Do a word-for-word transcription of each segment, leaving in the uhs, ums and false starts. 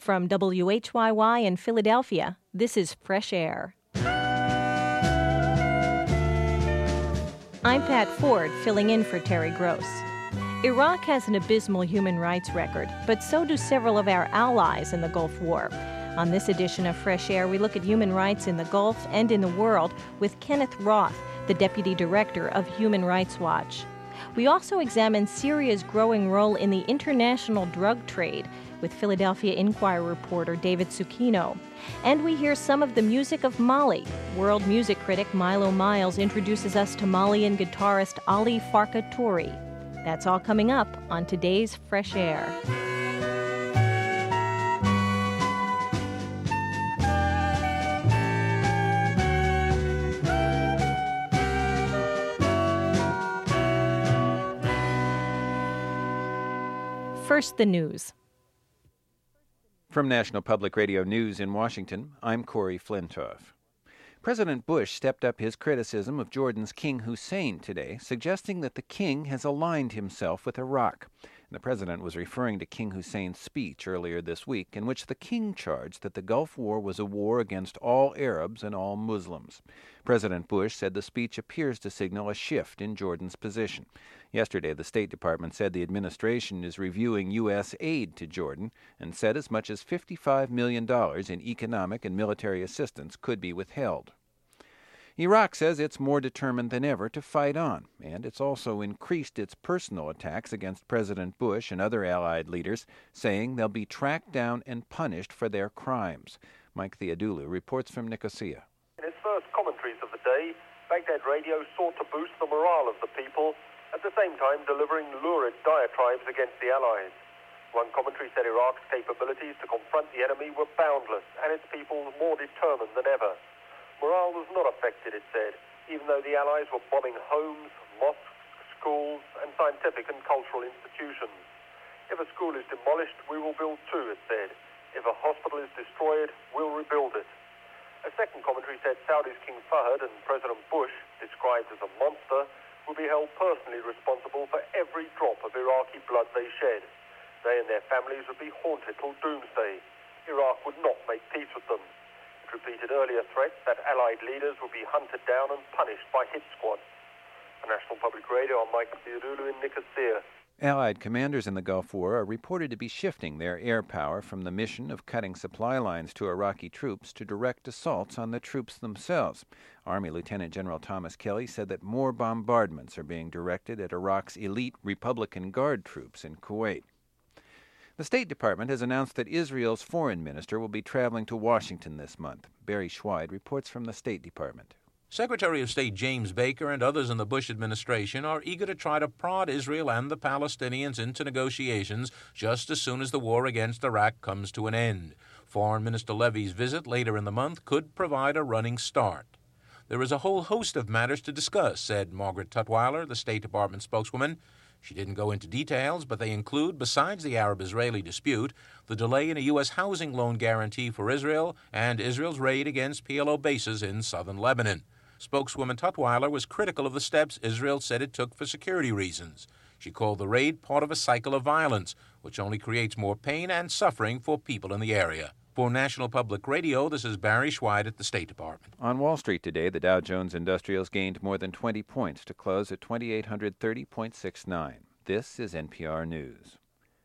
From W H Y Y in Philadelphia, this is Fresh Air. I'm Pat Ford, filling in for Terry Gross. Iraq has an abysmal human rights record, but so do several of our allies in the Gulf War. On this edition of Fresh Air, we look at human rights in the Gulf and in the world with Kenneth Roth, the Deputy Director of Human Rights Watch. We also examine Syria's growing role in the international drug trade with Philadelphia Inquirer reporter David Zucchino. And we hear some of the music of Mali. World music critic Milo Miles introduces us to Malian guitarist Ali Farka Touré. That's all coming up on today's Fresh Air. First, the news. From National Public Radio News in Washington, I'm Corey Flintoff. President Bush stepped up his criticism of Jordan's King Hussein today, suggesting that the king has aligned himself with Iraq. The president was referring to King Hussein's speech earlier this week, in which the king charged that the Gulf War was a war against all Arabs and all Muslims. President Bush said the speech appears to signal a shift in Jordan's position. Yesterday, the State Department said the administration is reviewing U S aid to Jordan and said as much as fifty-five million dollars in economic and military assistance could be withheld. Iraq says it's more determined than ever to fight on, and it's also increased its personal attacks against President Bush and other allied leaders, saying they'll be tracked down and punished for their crimes. Mike Theodulou reports from Nicosia. In its first commentaries of the day, Baghdad Radio sought to boost the morale of the people, at the same time delivering lurid diatribes against the Allies. One commentary said Iraq's capabilities to confront the enemy were boundless and its people more determined than ever. Morale was not affected, it said, even though the Allies were bombing homes, mosques, schools, and scientific and cultural institutions. If a school is demolished, we will build two, it said. If a hospital is destroyed, we'll rebuild it. A second commentary said Saudi's King Fahd and President Bush, described as a monster, will be held personally responsible for every drop of Iraqi blood they shed. They and their families would be haunted till doomsday. Iraq would not make peace with them. It repeated earlier threats that Allied leaders would be hunted down and punished by hit squads. For National Public Radio, I'm Mike Theodulou in Nicosia. Allied commanders in the Gulf War are reported to be shifting their air power from the mission of cutting supply lines to Iraqi troops to direct assaults on the troops themselves. Army Lieutenant General Thomas Kelly said that more bombardments are being directed at Iraq's elite Republican Guard troops in Kuwait. The State Department has announced that Israel's foreign minister will be traveling to Washington this month. Barry Schweid reports from the State Department. Secretary of State James Baker and others in the Bush administration are eager to try to prod Israel and the Palestinians into negotiations just as soon as the war against Iraq comes to an end. Foreign Minister Levy's visit later in the month could provide a running start. There is a whole host of matters to discuss, said Margaret Tutwiler, the State Department spokeswoman. She didn't go into details, but they include, besides the Arab-Israeli dispute, the delay in a U S housing loan guarantee for Israel and Israel's raid against P L O bases in southern Lebanon. Spokeswoman Tutwiler was critical of the steps Israel said it took for security reasons. She called the raid part of a cycle of violence, which only creates more pain and suffering for people in the area. For National Public Radio, this is Barry Schweid at the State Department. On Wall Street today, the Dow Jones Industrials gained more than twenty points to close at two thousand eight hundred thirty point six nine. This is N P R News.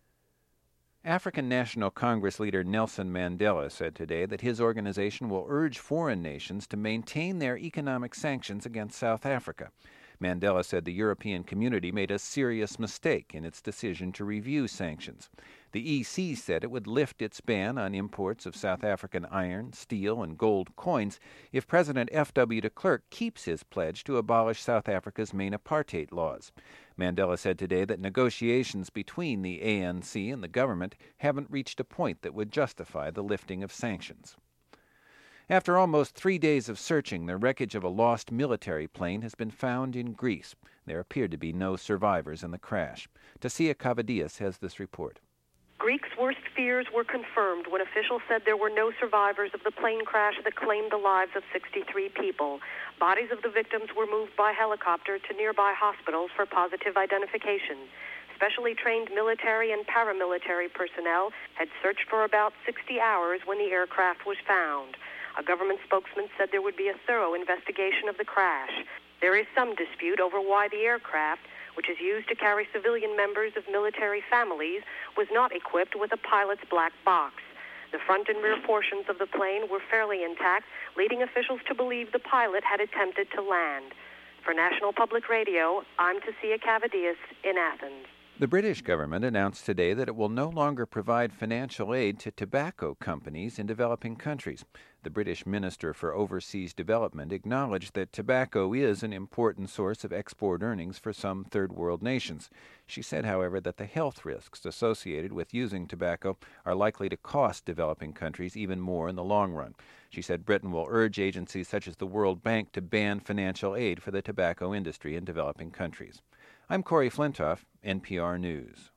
African National Congress leader Nelson Mandela said today that his organization will urge foreign nations to maintain their economic sanctions against South Africa. Mandela said the European community made a serious mistake in its decision to review sanctions. The E C said it would lift its ban on imports of South African iron, steel, and gold coins if President F W de Klerk keeps his pledge to abolish South Africa's main apartheid laws. Mandela said today that negotiations between the A N C and the government haven't reached a point that would justify the lifting of sanctions. After almost three days of searching, the wreckage of a lost military plane has been found in Greece. There appeared to be no survivors in the crash. Tasia Kavadias has this report. Greeks' worst fears were confirmed when officials said there were no survivors of the plane crash that claimed the lives of sixty-three people. Bodies of the victims were moved by helicopter to nearby hospitals for positive identification. Specially trained military and paramilitary personnel had searched for about sixty hours when the aircraft was found. A government spokesman said there would be a thorough investigation of the crash. There is some dispute over why the aircraft, which is used to carry civilian members of military families, was not equipped with a pilot's black box. The front and rear portions of the plane were fairly intact, leading officials to believe the pilot had attempted to land. For National Public Radio, I'm Tasia Kavadias in Athens. The British government announced today that it will no longer provide financial aid to tobacco companies in developing countries. The British Minister for Overseas Development acknowledged that tobacco is an important source of export earnings for some third world nations. She said, however, that the health risks associated with using tobacco are likely to cost developing countries even more in the long run. She said Britain will urge agencies such as the World Bank to ban financial aid for the tobacco industry in developing countries. I'm Corey Flintoff, N P R News.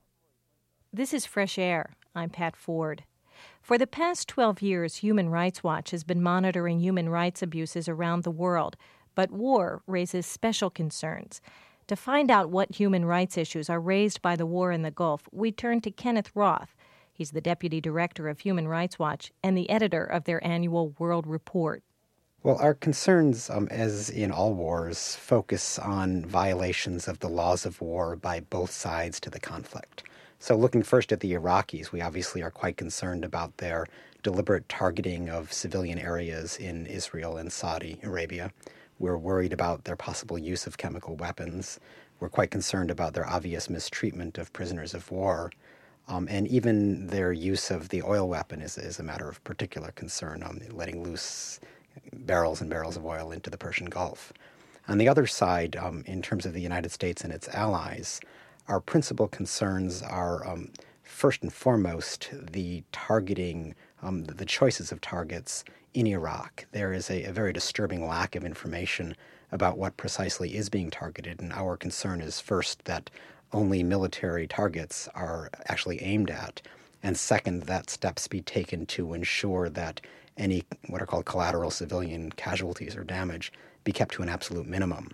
This is Fresh Air. I'm Pat Ford. For the past twelve years, Human Rights Watch has been monitoring human rights abuses around the world, but war raises special concerns. To find out what human rights issues are raised by the war in the Gulf, we turn to Kenneth Roth. He's the Deputy Director of Human Rights Watch and the editor of their annual World Report. Well, our concerns, um, as in all wars, focus on violations of the laws of war by both sides to the conflict. So looking first at the Iraqis, we obviously are quite concerned about their deliberate targeting of civilian areas in Israel and Saudi Arabia. We're worried about their possible use of chemical weapons. We're quite concerned about their obvious mistreatment of prisoners of war. Um, and even their use of the oil weapon is, is a matter of particular concern, um, letting loose barrels and barrels of oil into the Persian Gulf. On the other side, um, in terms of the United States and its allies, our principal concerns are, um, first and foremost, the targeting, um, the choices of targets in Iraq. There is a, a very disturbing lack of information about what precisely is being targeted, and our concern is first that only military targets are actually aimed at, and second, that steps be taken to ensure that any what are called collateral civilian casualties or damage be kept to an absolute minimum.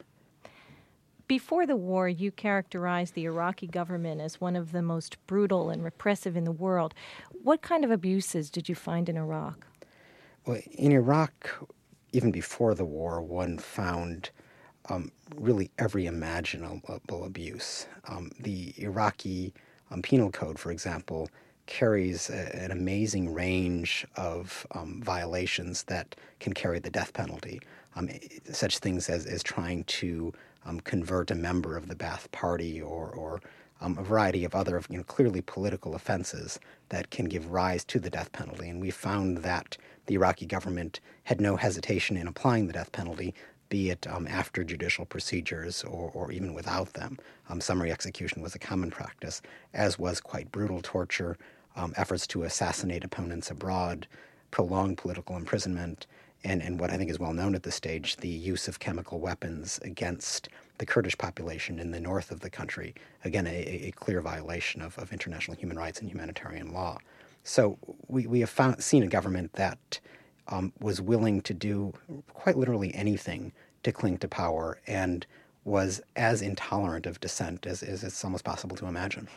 Before the war, you characterized the Iraqi government as one of the most brutal and repressive in the world. What kind of abuses did you find in Iraq? Well, in Iraq, even before the war, one found um, really every imaginable abuse. Um, the Iraqi um, penal code, for example, carries a, an amazing range of um, violations that can carry the death penalty. Um, such things as, as trying to um, convert a member of the Ba'ath Party or, or um, a variety of other you know, clearly political offenses that can give rise to the death penalty. And we found that the Iraqi government had no hesitation in applying the death penalty, be it um, after judicial procedures or, or even without them. Um, summary execution was a common practice, as was quite brutal torture, Um, efforts to assassinate opponents abroad, prolonged political imprisonment, and, and what I think is well known at this stage, the use of chemical weapons against the Kurdish population in the north of the country. Again, a, a clear violation of, of international human rights and humanitarian law. So we, we have found, seen a government that um, was willing to do quite literally anything to cling to power and was as intolerant of dissent as, as it's almost possible to imagine.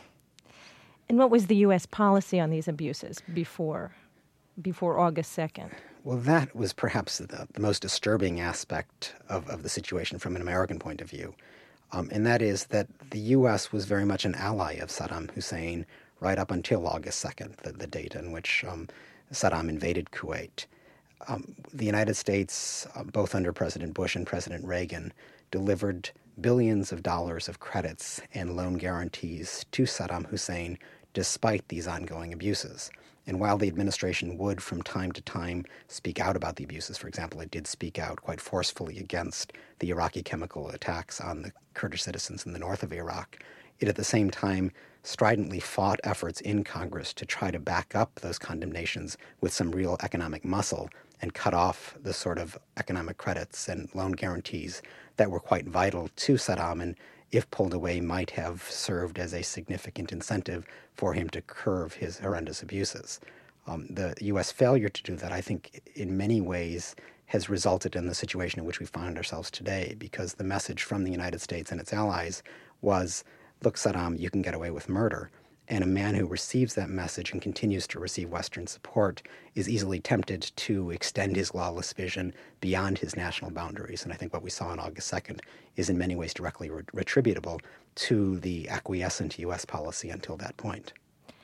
And what was the U S policy on these abuses before before August second? Well, that was perhaps the, the most disturbing aspect of, of the situation from an American point of view. Um, and that is that the U S was very much an ally of Saddam Hussein right up until August second, the, the date in which um, Saddam invaded Kuwait. Um, the United States, uh, both under President Bush and President Reagan, delivered billions of dollars of credits and loan guarantees to Saddam Hussein despite these ongoing abuses. And while the administration would from time to time speak out about the abuses, for example, it did speak out quite forcefully against the Iraqi chemical attacks on the Kurdish citizens in the north of Iraq, it at the same time stridently fought efforts in Congress to try to back up those condemnations with some real economic muscle and cut off the sort of economic credits and loan guarantees that were quite vital to Saddam and, if pulled away, might have served as a significant incentive for him to curb his horrendous abuses. Um, the U S failure to do that, I think, in many ways has resulted in the situation in which we find ourselves today, because the message from the United States and its allies was look, Saddam, you can get away with murder. And a man who receives that message and continues to receive Western support is easily tempted to extend his lawless vision beyond his national boundaries. And I think what we saw on August second is in many ways directly re- retributable to the acquiescent U S policy until that point.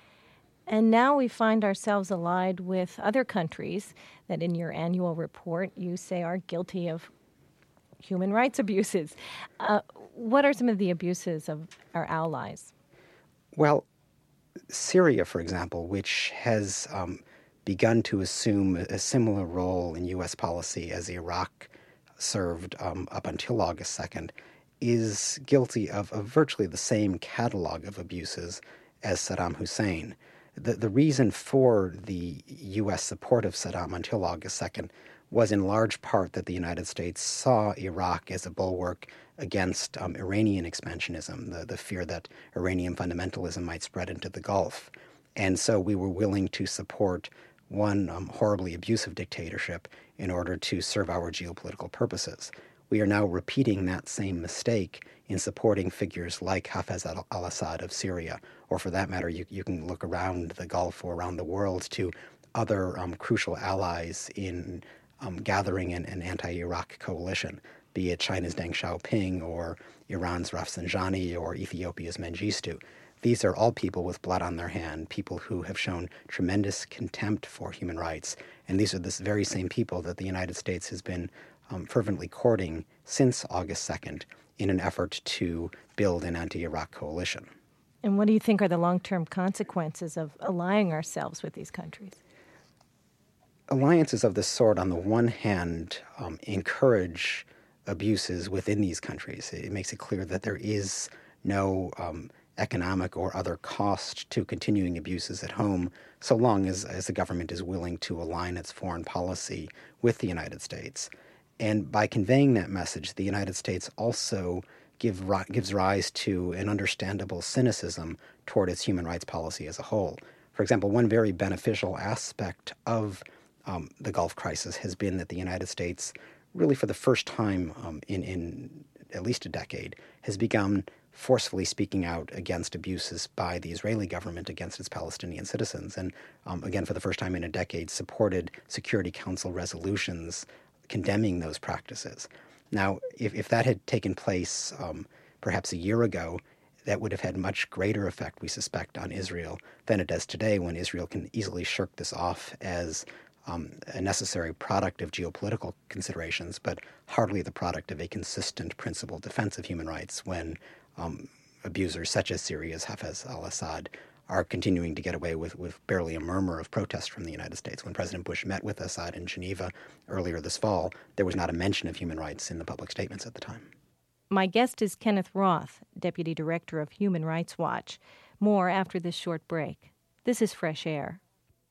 And now we find ourselves allied with other countries that in your annual report you say are guilty of human rights abuses. Uh, what are some of the abuses of our allies? Well, Syria, for example, which has um, begun to assume a similar role in U S policy as Iraq served um, up until August second, is guilty of, of virtually the same catalog of abuses as Saddam Hussein. The, the reason for the U S support of Saddam until August second was in large part that the United States saw Iraq as a bulwark against um, Iranian expansionism, the, the fear that Iranian fundamentalism might spread into the Gulf. And so we were willing to support one um, horribly abusive dictatorship in order to serve our geopolitical purposes. We are now repeating that same mistake in supporting figures like Hafez al-Assad of Syria, or for that matter, you, you can look around the Gulf or around the world to other um, crucial allies in um, gathering an, an anti-Iraq coalition, be it China's Deng Xiaoping or Iran's Rafsanjani or Ethiopia's Mengistu. These are all people with blood on their hand, people who have shown tremendous contempt for human rights. And these are the very same people that the United States has been um, fervently courting since August second in an effort to build an anti-Iraq coalition. And what do you think are the long-term consequences of allying ourselves with these countries? Alliances of this sort, on the one hand, um, encourage abuses within these countries. It makes it clear that there is no um, economic or other cost to continuing abuses at home, so long as, as the government is willing to align its foreign policy with the United States. And by conveying that message, the United States also give, gives rise to an understandable cynicism toward its human rights policy as a whole. For example, one very beneficial aspect of um, the Gulf crisis has been that the United States, really for the first time um, in, in at least a decade, has begun forcefully speaking out against abuses by the Israeli government against its Palestinian citizens. And um, again, for the first time in a decade, supported Security Council resolutions condemning those practices. Now, if, if that had taken place um, perhaps a year ago, that would have had much greater effect, we suspect, on Israel than it does today, when Israel can easily shirk this off as um, a necessary product of geopolitical considerations, but hardly the product of a consistent principled defense of human rights when um, abusers such as Syria's Hafez al-Assad are continuing to get away with, with barely a murmur of protest from the United States. When President Bush met with Assad in Geneva earlier this fall, there was not a mention of human rights in the public statements at the time. My guest is Kenneth Roth, Deputy Director of Human Rights Watch. More after this short break. This is Fresh Air.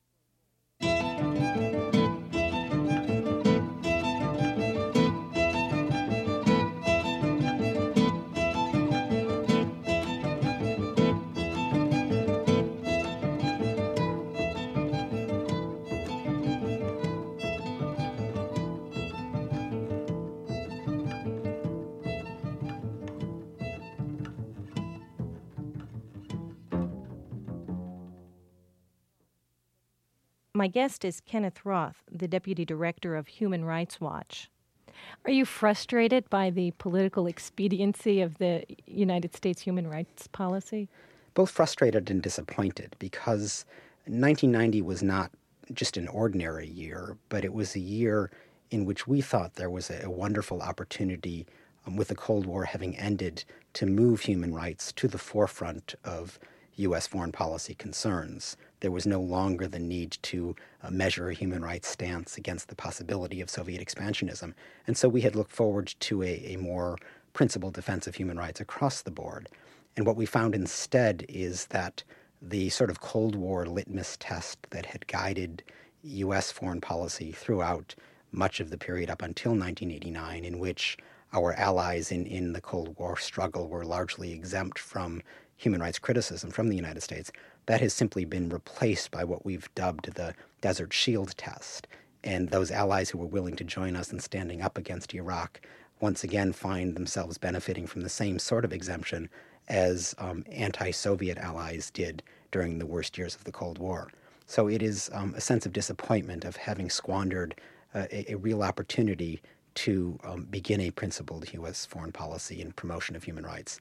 My guest is Kenneth Roth, the Deputy Director of Human Rights Watch. Are you frustrated by the political expediency of the United States human rights policy? Both frustrated and disappointed, because nineteen ninety was not just an ordinary year, but it was a year in which we thought there was a, a wonderful opportunity, um, with the Cold War having ended, to move human rights to the forefront of U S foreign policy concerns. There was no longer the need to uh, measure a human rights stance against the possibility of Soviet expansionism. And so we had looked forward to a, a more principled defense of human rights across the board. And what we found instead is that the sort of Cold War litmus test that had guided U S foreign policy throughout much of the period up until nineteen eighty-nine, in which our allies in, in the Cold War struggle were largely exempt from human rights criticism from the United States, that has simply been replaced by what we've dubbed the Desert Shield test. And those allies who were willing to join us in standing up against Iraq once again find themselves benefiting from the same sort of exemption as um, anti-Soviet allies did during the worst years of the Cold War. So it is um, a sense of disappointment of having squandered uh, a, a real opportunity to um, begin a principled U S foreign policy and promotion of human rights.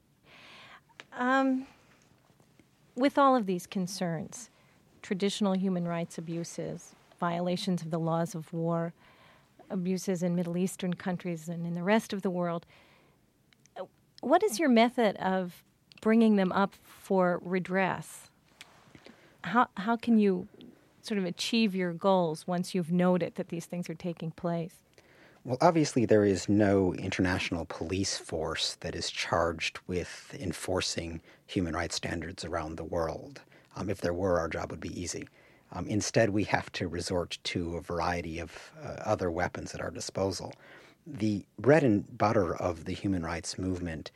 Um, with all of these concerns, traditional human rights abuses, violations of the laws of war, abuses in Middle Eastern countries and in the rest of the world, what is your method of bringing them up for redress? How how can you sort of achieve your goals once you've noted that these things are taking place? Well, obviously there is no international police force that is charged with enforcing human rights standards around the world. Um, if there were, our job would be easy. Um, instead, we have to resort to a variety of uh, other weapons at our disposal. The bread and butter of the human rights movement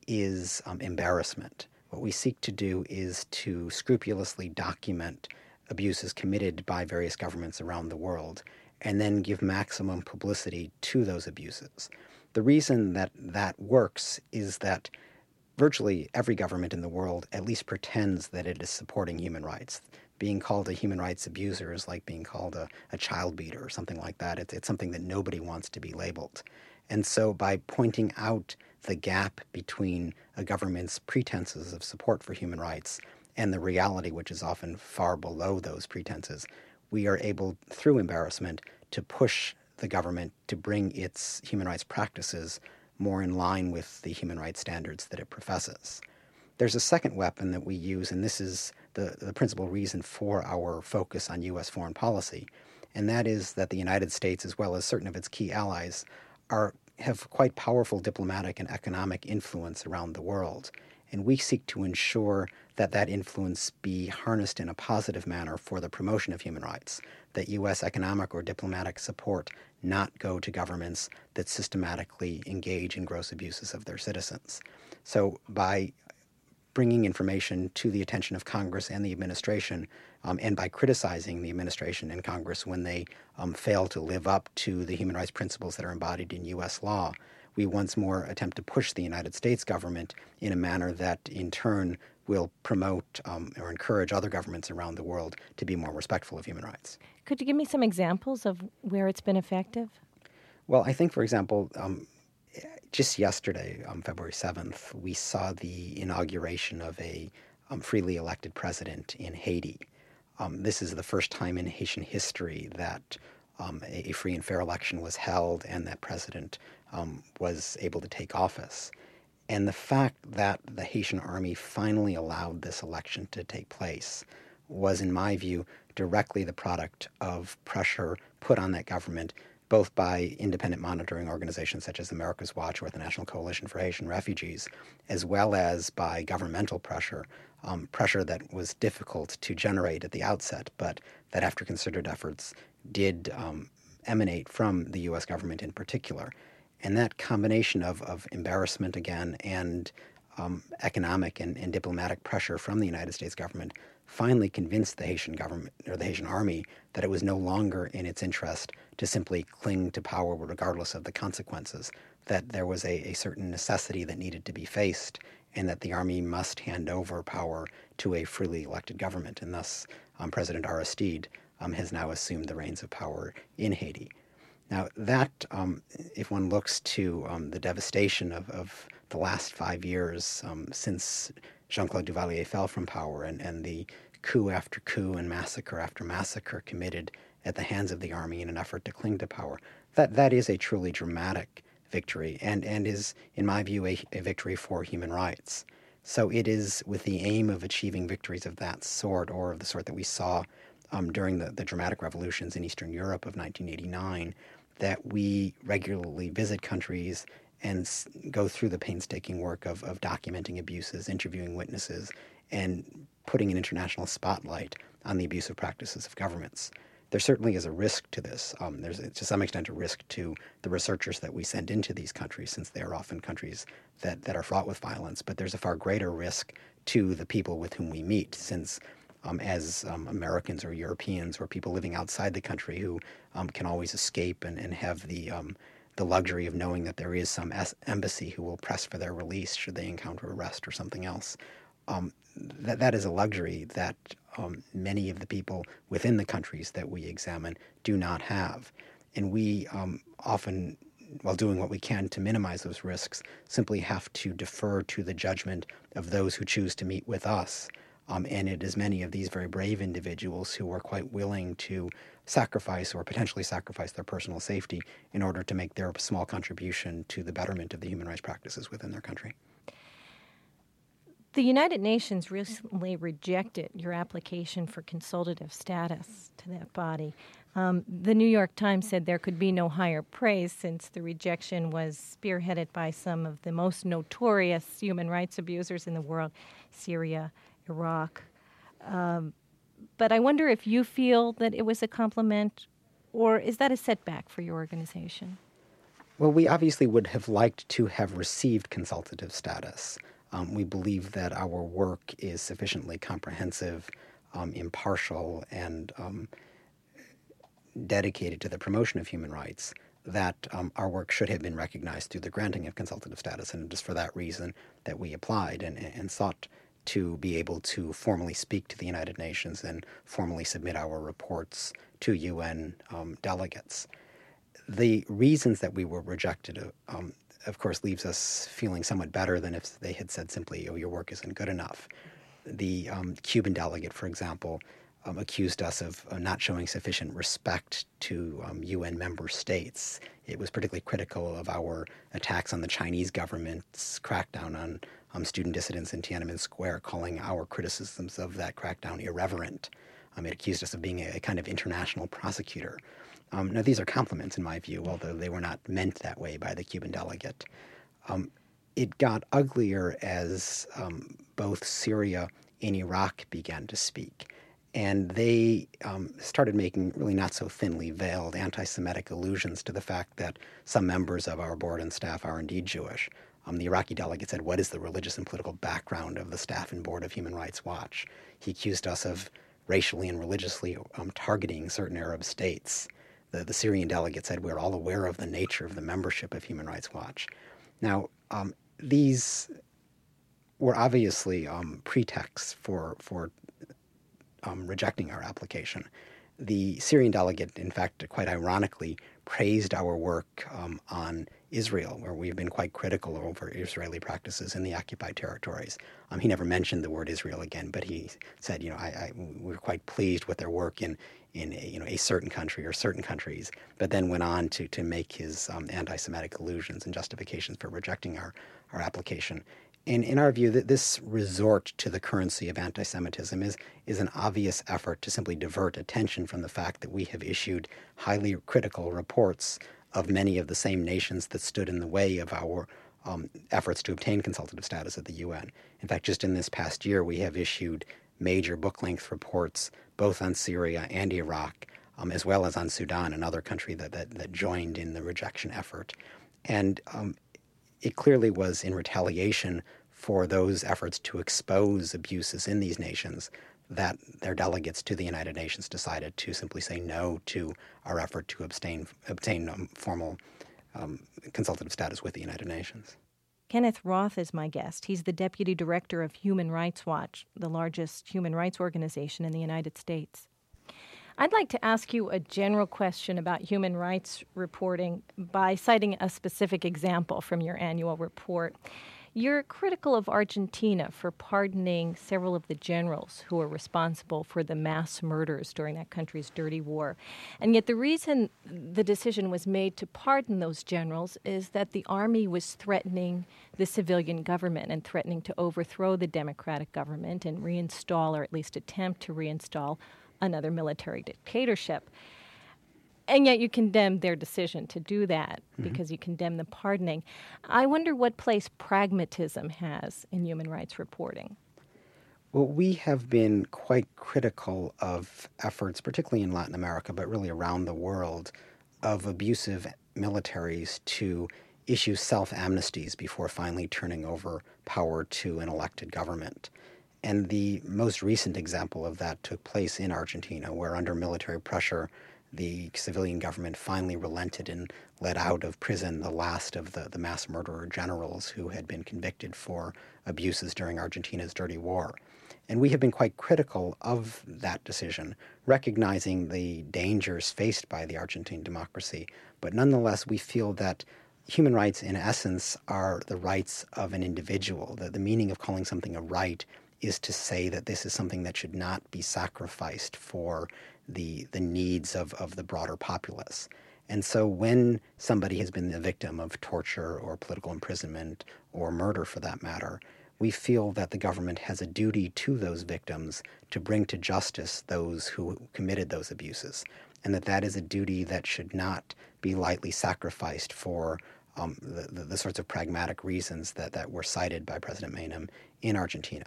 is um, embarrassment. What we seek to do is to scrupulously document abuses committed by various governments around the world and then give maximum publicity to those abuses. The reason that that works is that virtually every government in the world at least pretends that it is supporting human rights. Being called a human rights abuser is like being called a, a child beater or something like that. It's, it's something that nobody wants to be labeled. And so by pointing out the gap between a government's pretenses of support for human rights and the reality, which is often far below those pretenses, we are able, through embarrassment, to push the government to bring its human rights practices more in line with the human rights standards that it professes. There's a second weapon that we use, and this is the, the principal reason for our focus on U S foreign policy, and that is that the United States, as well as certain of its key allies, are have quite powerful diplomatic and economic influence around the world. And we seek to ensure that that influence be harnessed in a positive manner for the promotion of human rights, that U S economic or diplomatic support not go to governments that systematically engage in gross abuses of their citizens. So by bringing information to the attention of Congress and the administration, um, and by criticizing the administration and Congress when they um, fail to live up to the human rights principles that are embodied in U S law, we once more attempt to push the United States government in a manner that in turn will promote um, or encourage other governments around the world to be more respectful of human rights. Could you give me some examples of where it's been effective? Well, I think, for example, um, just yesterday, on February seventh, we saw the inauguration of a um, freely elected president in Haiti. Um, this is the first time in Haitian history that um, a free and fair election was held and that president um, was able to take office. And the fact that the Haitian army finally allowed this election to take place was, in my view, directly the product of pressure put on that government, both by independent monitoring organizations such as America's Watch or the National Coalition for Haitian Refugees, as well as by governmental pressure, um, pressure that was difficult to generate at the outset, but that after concerted efforts did um, emanate from the U S government in particular. And that combination of, of embarrassment again and um, economic and, and diplomatic pressure from the United States government finally convinced the Haitian government or the Haitian army that it was no longer in its interest to simply cling to power regardless of the consequences, that there was a, a certain necessity that needed to be faced and that the army must hand over power to a freely elected government. And thus um, President Aristide um, has now assumed the reins of power in Haiti. Now that, um, if one looks to um, the devastation of, of the last five years um, since Jean-Claude Duvalier fell from power and, and the coup after coup and massacre after massacre committed at the hands of the army in an effort to cling to power, that, that is a truly dramatic victory and, and is, in my view, a, a victory for human rights. So it is with the aim of achieving victories of that sort or of the sort that we saw um, during the, the dramatic revolutions in Eastern Europe of nineteen eighty-nine that we regularly visit countries and s- go through the painstaking work of, of documenting abuses, interviewing witnesses, and putting an international spotlight on the abusive practices of governments. There certainly is a risk to this. Um, there's, to some extent, a risk to the researchers that we send into these countries, since they are often countries that, that are fraught with violence. But there's a far greater risk to the people with whom we meet, since um, as um, Americans or Europeans or people living outside the country who um, can always escape and, and have the um, the luxury of knowing that there is some es- embassy who will press for their release should they encounter arrest or something else. Um, that that is a luxury that um, many of the people within the countries that we examine do not have. And we um, often, while doing what we can to minimize those risks, simply have to defer to the judgment of those who choose to meet with us. Um, and it is many of these very brave individuals who are quite willing to sacrifice or potentially sacrifice their personal safety in order to make their small contribution to the betterment of the human rights practices within their country. The United Nations recently rejected your application for consultative status to that body. Um, the New York Times said there could be no higher praise since the rejection was spearheaded by some of the most notorious human rights abusers in the world, Syria, Iraq. Um, but I wonder if you feel that it was a compliment, or is that a setback for your organization? Well, we obviously would have liked to have received consultative status. Um, we believe that our work is sufficiently comprehensive, um, impartial, and um, dedicated to the promotion of human rights that um, our work should have been recognized through the granting of consultative status. And it is for that reason that we applied and, and sought to be able to formally speak to the United Nations and formally submit our reports to U N um, delegates. The reasons that we were rejected um, of course, leaves us feeling somewhat better than if they had said simply, oh, your work isn't good enough. The um, Cuban delegate, for example, um, accused us of uh, not showing sufficient respect to um, U N member states. It was particularly critical of our attacks on the Chinese government's crackdown on um, student dissidents in Tiananmen Square, calling our criticisms of that crackdown irreverent. Um, it accused us of being a, a kind of international prosecutor. Um, now, these are compliments in my view, although they were not meant that way by the Cuban delegate. Um, it got uglier as um, both Syria and Iraq began to speak. And they um, started making really not so thinly veiled anti-Semitic allusions to the fact that some members of our board and staff are indeed Jewish. Um, the Iraqi delegate said, what is the religious and political background of the staff and board of Human Rights Watch? He accused us of racially and religiously um, targeting certain Arab states. The, the Syrian delegate said, we're all aware of the nature of the membership of Human Rights Watch. Now, um, these were obviously um, pretexts for, for um, rejecting our application. The Syrian delegate, in fact, quite ironically, praised our work um, on Israel, where we've been quite critical over Israeli practices in the occupied territories. Um, he never mentioned the word Israel again, but he said, you know, I, I, we were quite pleased with their work in, in a, you know, a certain country or certain countries, but then went on to, to make his um, anti-Semitic allusions and justifications for rejecting our, our application. And in our view, that this resort to the currency of anti-Semitism is, is an obvious effort to simply divert attention from the fact that we have issued highly critical reports of many of the same nations that stood in the way of our um, efforts to obtain consultative status at the U N. In fact, just in this past year, we have issued major book-length reports both on Syria and Iraq, um, as well as on Sudan, another country that, that, that joined in the rejection effort. And um, it clearly was in retaliation for those efforts to expose abuses in these nations that their delegates to the United Nations decided to simply say no to our effort to obtain, obtain um, formal um, consultative status with the United Nations. Kenneth Roth is my guest. He's the Deputy Director of Human Rights Watch, the largest human rights organization in the United States. I'd like to ask you a general question about human rights reporting by citing a specific example from your annual report. You're critical of Argentina for pardoning several of the generals who were responsible for the mass murders during that country's dirty war. And yet the reason the decision was made to pardon those generals is that the army was threatening the civilian government and threatening to overthrow the democratic government and reinstall, or at least attempt to reinstall, another military dictatorship. And yet you condemn their decision to do that mm-hmm. because you condemn the pardoning. I wonder what place pragmatism has in human rights reporting. Well, we have been quite critical of efforts, particularly in Latin America, but really around the world, of abusive militaries to issue self-amnesties before finally turning over power to an elected government. And the most recent example of that took place in Argentina, where under military pressure, the civilian government finally relented and let out of prison the last of the, the mass murderer generals who had been convicted for abuses during Argentina's dirty war. And we have been quite critical of that decision, recognizing the dangers faced by the Argentine democracy. But nonetheless, we feel that human rights, in essence, are the rights of an individual. The, the meaning of calling something a right is to say that this is something that should not be sacrificed for the the needs of, of the broader populace. And so when somebody has been the victim of torture or political imprisonment or murder, for that matter, we feel that the government has a duty to those victims to bring to justice those who committed those abuses, and that that is a duty that should not be lightly sacrificed for um, the, the, the sorts of pragmatic reasons that, that were cited by President Menem in Argentina.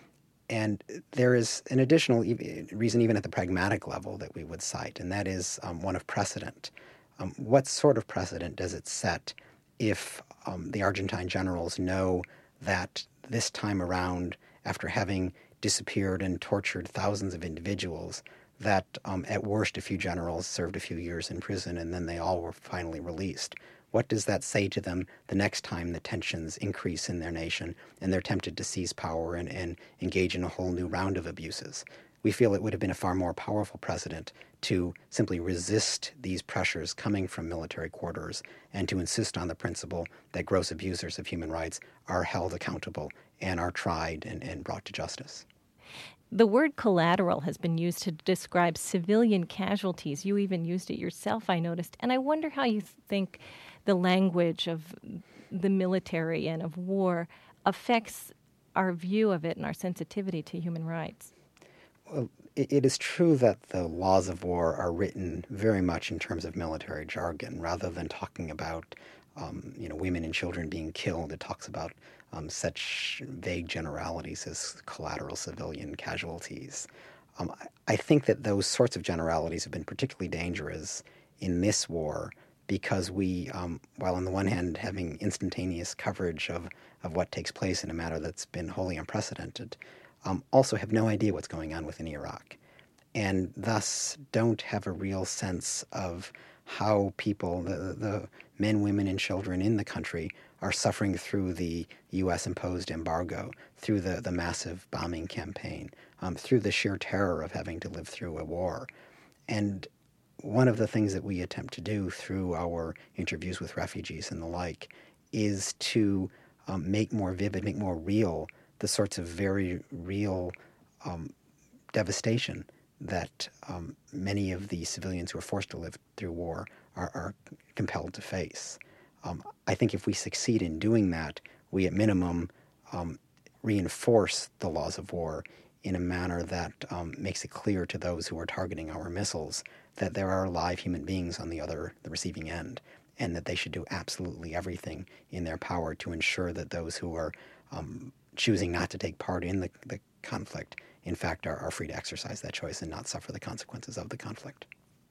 And there is an additional e- reason even at the pragmatic level that we would cite, and that is um, one of precedent. Um, what sort of precedent does it set if um, the Argentine generals know that this time around, after having disappeared and tortured thousands of individuals, that um, at worst a few generals served a few years in prison and then they all were finally released? What does that say to them the next time the tensions increase in their nation and they're tempted to seize power and, and engage in a whole new round of abuses? We feel it would have been a far more powerful precedent to simply resist these pressures coming from military quarters and to insist on the principle that gross abusers of human rights are held accountable and are tried and, and brought to justice. The word collateral has been used to describe civilian casualties. You even used it yourself, I noticed. And I wonder how you think the language of the military and of war affects our view of it and our sensitivity to human rights. Well, it, it is true that the laws of war are written very much in terms of military jargon. Rather than talking about um, you know, women and children being killed, it talks about um, such vague generalities as collateral civilian casualties. Um, I, I think that those sorts of generalities have been particularly dangerous in this war because we, um, while on the one hand having instantaneous coverage of, of what takes place in a matter that's been wholly unprecedented, um, also have no idea what's going on within Iraq, and thus don't have a real sense of how people, the, the men, women, and children in the country are suffering through the U S-imposed embargo, through the, the massive bombing campaign, um, through the sheer terror of having to live through a war. And one of the things that we attempt to do through our interviews with refugees and the like is to um, make more vivid, make more real the sorts of very real um, devastation that um, many of the civilians who are forced to live through war are, are compelled to face. Um, I think if we succeed in doing that, we at minimum um, reinforce the laws of war in a manner that um, makes it clear to those who are targeting our missiles that there are live human beings on the other, the receiving end, and that they should do absolutely everything in their power to ensure that those who are um, choosing not to take part in the, the conflict, in fact, are, are free to exercise that choice and not suffer the consequences of the conflict.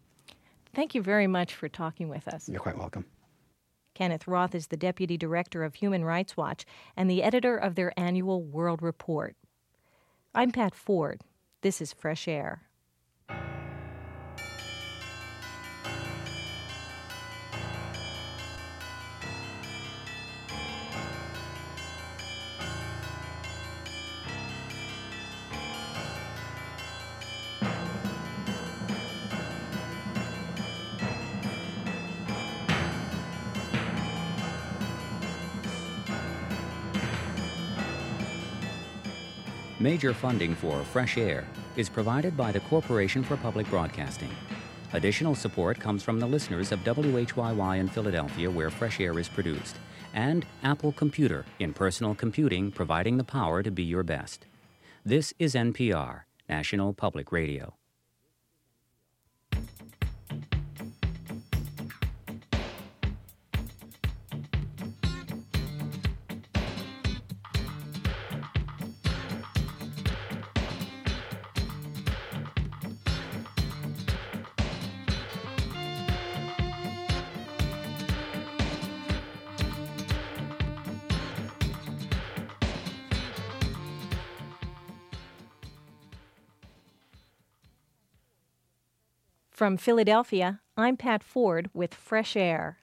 Thank you very much for talking with us. You're quite welcome. Kenneth Roth is the Deputy Director of Human Rights Watch and the editor of their annual World Report. I'm Pat Ford. This is Fresh Air. Major funding for Fresh Air is provided by the Corporation for Public Broadcasting. Additional support comes from the listeners of W H Y Y in Philadelphia, where Fresh Air is produced, and Apple Computer in personal computing, providing the power to be your best. This is N P R, National Public Radio. From Philadelphia, I'm Pat Ford with Fresh Air.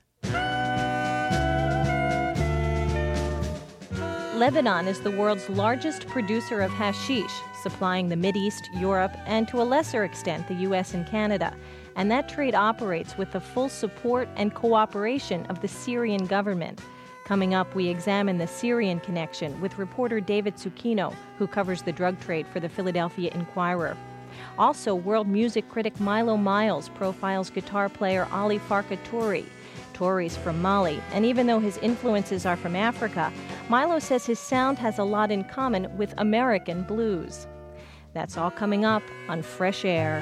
Lebanon is the world's largest producer of hashish, supplying the Mideast, Europe, and to a lesser extent the U S and Canada. And that trade operates with the full support and cooperation of the Syrian government. Coming up, we examine the Syrian connection with reporter David Zucchino, who covers the drug trade for the Philadelphia Inquirer. Also, world music critic Milo Miles profiles guitar player Ali Farka Touré. Touré is from Mali, and even though his influences are from Africa, Milo says his sound has a lot in common with American blues. That's all coming up on Fresh Air.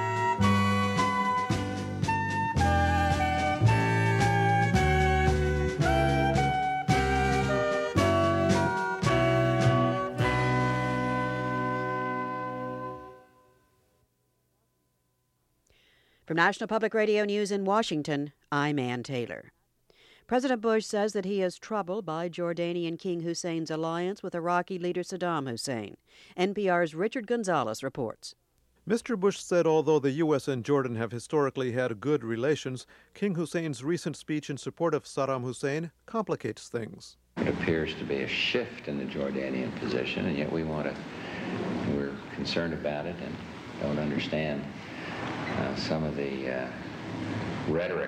From National Public Radio News in Washington, I'm Ann Taylor. President Bush says that he is troubled by Jordanian King Hussein's alliance with Iraqi leader Saddam Hussein. N P R's Richard Gonzalez reports. Mister Bush said although the U S and Jordan have historically had good relations, King Hussein's recent speech in support of Saddam Hussein complicates things. It appears to be a shift in the Jordanian position, and yet we want to, we're concerned about it and don't understand uh, some of the uh, rhetoric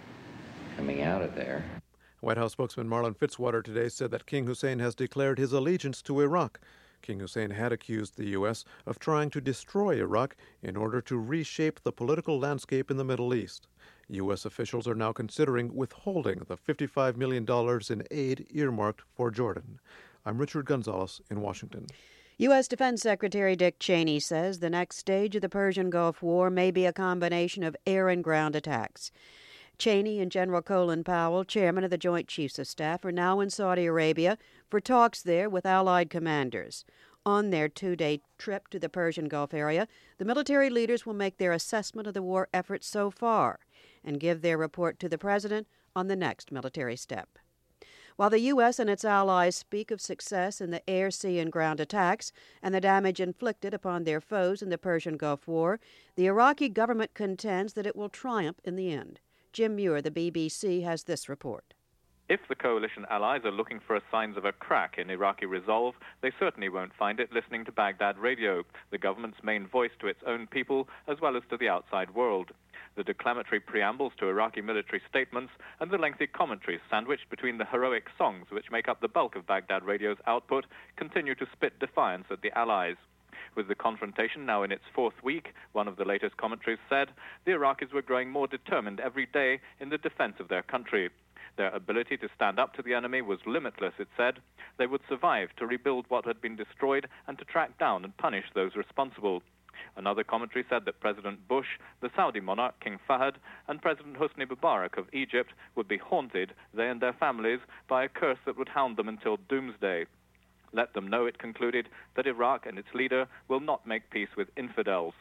coming out of there. White House spokesman Marlon Fitzwater today said that King Hussein has declared his allegiance to Iraq. King Hussein had accused the U S of trying to destroy Iraq in order to reshape the political landscape in the Middle East. U S officials are now considering withholding the fifty-five million dollars in aid earmarked for Jordan. I'm Richard Gonzalez in Washington. U S. Defense Secretary Dick Cheney says the next stage of the Persian Gulf War may be a combination of air and ground attacks. Cheney and General Colin Powell, chairman of the Joint Chiefs of Staff, are now in Saudi Arabia for talks there with Allied commanders. On their two-day trip to the Persian Gulf area, the military leaders will make their assessment of the war effort so far and give their report to the president on the next military step. While the U S and its allies speak of success in the air, sea, and ground attacks and the damage inflicted upon their foes in the Persian Gulf War, the Iraqi government contends that it will triumph in the end. Jim Muir, the B B C, has this report. If the coalition allies are looking for signs of a crack in Iraqi resolve, they certainly won't find it listening to Baghdad Radio, the government's main voice to its own people as well as to the outside world. The declamatory preambles to Iraqi military statements and the lengthy commentaries sandwiched between the heroic songs which make up the bulk of Baghdad Radio's output continue to spit defiance at the allies. With the confrontation now in its fourth week, one of the latest commentaries said, the Iraqis were growing more determined every day in the defense of their country. Their ability to stand up to the enemy was limitless, it said. They would survive to rebuild what had been destroyed and to track down and punish those responsible. Another commentary said that President Bush, the Saudi monarch King Fahd, and President Hosni Mubarak of Egypt would be haunted, they and their families, by a curse that would hound them until doomsday. Let them know, it concluded, that Iraq and its leader will not make peace with infidels.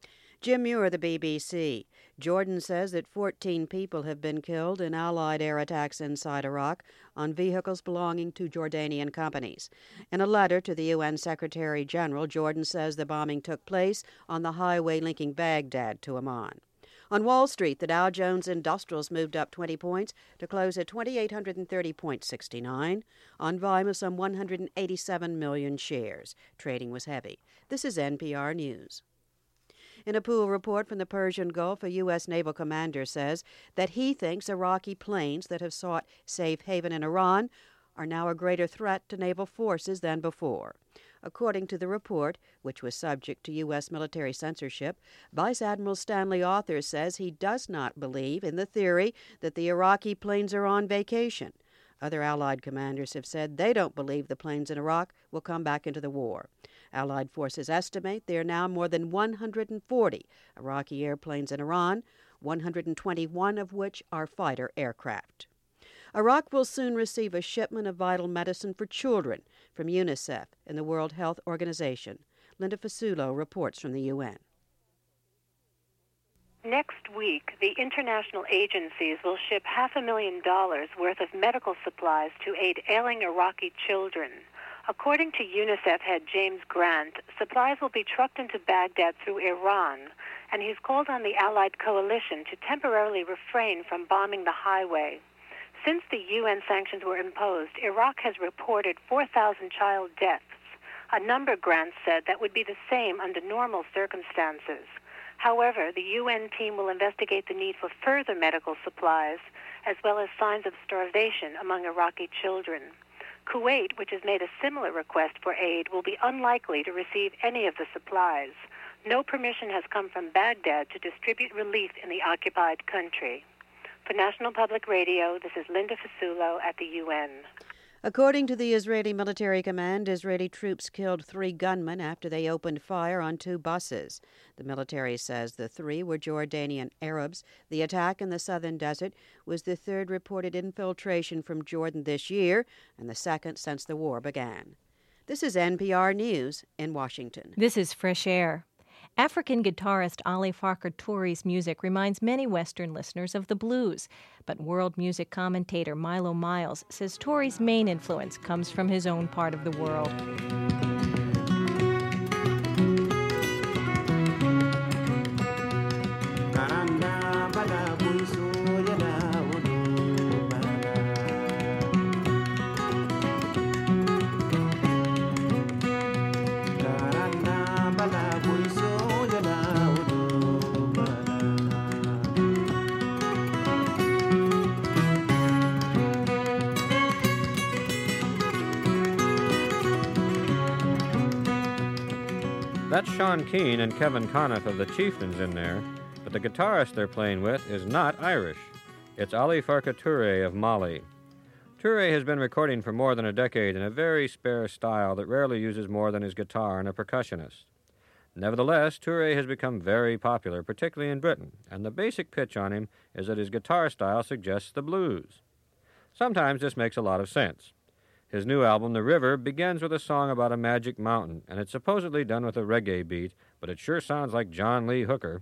Jim Muir, the B B C. Jordan says that fourteen people have been killed in Allied air attacks inside Iraq on vehicles belonging to Jordanian companies. In a letter to the U N Secretary General, Jordan says the bombing took place on the highway linking Baghdad to Amman. On Wall Street, the Dow Jones Industrials moved up twenty points to close at two thousand eight hundred thirty point six nine on volume of some one hundred eighty-seven million shares. Trading was heavy. This is N P R News. In a pool report from the Persian Gulf, a U S naval commander says that he thinks Iraqi planes that have sought safe haven in Iran are now a greater threat to naval forces than before. According to the report, which was subject to U S military censorship, Vice Admiral Stanley Author says he does not believe in the theory that the Iraqi planes are on vacation. Other Allied commanders have said they don't believe the planes in Iraq will come back into the war. Allied forces estimate there are now more than one hundred forty Iraqi airplanes in Iran, one hundred twenty-one of which are fighter aircraft. Iraq will soon receive a shipment of vital medicine for children from UNICEF and the World Health Organization. Linda Fasulo reports from the U N. Next week, the international agencies will ship half a million dollars worth of medical supplies to aid ailing Iraqi children. According to UNICEF head James Grant, supplies will be trucked into Baghdad through Iran. and he's called on the Allied coalition to temporarily refrain from bombing the highway. Since the U N sanctions were imposed, Iraq has reported four thousand child deaths. A number, Grant said, that would be the same under normal circumstances. However, the U N team will investigate the need for further medical supplies, as well as signs of starvation among Iraqi children. Kuwait, which has made a similar request for aid, will be unlikely to receive any of the supplies. No permission has come from Baghdad to distribute relief in the occupied country. For National Public Radio, this is Linda Fasulo at the U N. According to the Israeli Military Command, Israeli troops killed three gunmen after they opened fire on two buses. The military says the three were Jordanian Arabs. The attack in the southern desert was the third reported infiltration from Jordan this year and the second since the war began. This is N P R News in Washington. This is Fresh Air. African guitarist Ali Farka Touré's music reminds many Western listeners of the blues, but world music commentator Milo Miles says Touré's main influence comes from his own part of the world. That's Sean Keane and Kevin Conniff of the Chieftains in there, but the guitarist they're playing with is not Irish. It's Ali Farka Touré of Mali. Touré has been recording for more than a decade in a very spare style that rarely uses more than his guitar and a percussionist. Nevertheless, Touré has become very popular, particularly in Britain, and the basic pitch on him is that his guitar style suggests the blues. Sometimes this makes a lot of sense. His new album, The River, begins with a song about a magic mountain, and it's supposedly done with a reggae beat, but it sure sounds like John Lee Hooker.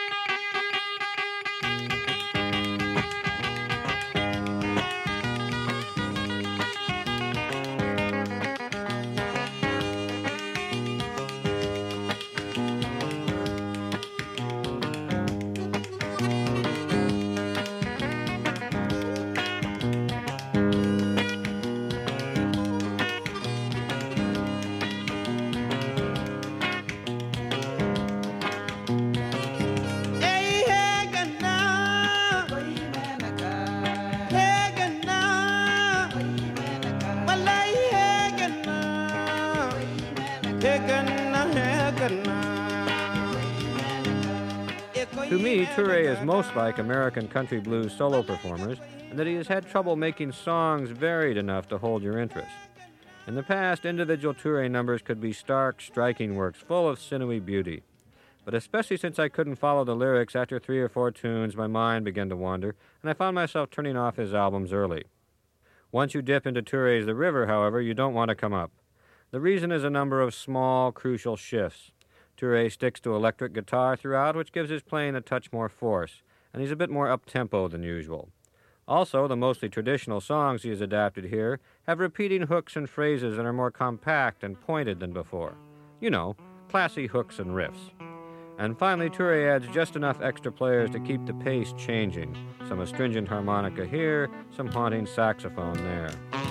To me, Touré is most like American country blues solo performers in that he has had trouble making songs varied enough to hold your interest. In the past, individual Touré numbers could be stark, striking works full of sinewy beauty. But especially since I couldn't follow the lyrics after three or four tunes, my mind began to wander, and I found myself turning off his albums early. Once you dip into Touré's The River, however, you don't want to come up. The reason is a number of small, crucial shifts. Touré sticks to electric guitar throughout, which gives his playing a touch more force, and he's a bit more up-tempo than usual. Also, the mostly traditional songs he has adapted here have repeating hooks and phrases that are more compact and pointed than before. You know, classy hooks and riffs. And finally, Touré adds just enough extra players to keep the pace changing. Some astringent harmonica here, some haunting saxophone there.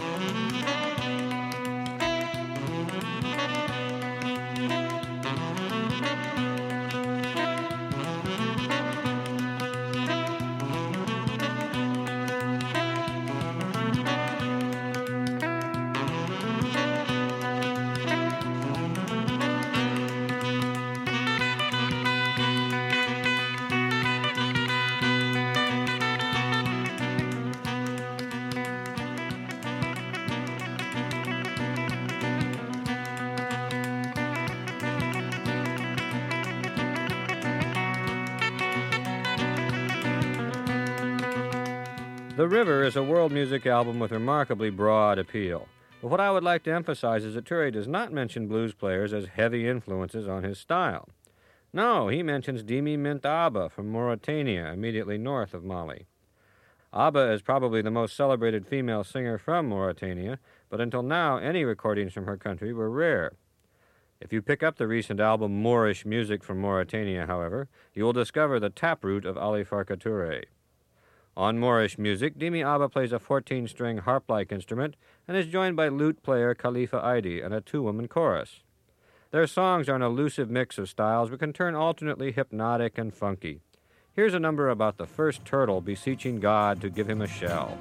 The River is a world music album with remarkably broad appeal. But what I would like to emphasize is that Touré does not mention blues players as heavy influences on his style. No, he mentions Dimi Mint Abba from Mauritania, immediately north of Mali. Abba is probably the most celebrated female singer from Mauritania, but until now any recordings from her country were rare. If you pick up the recent album Moorish Music from Mauritania, however, you will discover the taproot of Ali Farka Touré. On Moorish Music, Dimi Abba plays a fourteen-string harp-like instrument and is joined by lute player Khalifa Aidi and a two-woman chorus. Their songs are an elusive mix of styles but can turn alternately hypnotic and funky. Here's a number about the first turtle beseeching God to give him a shell.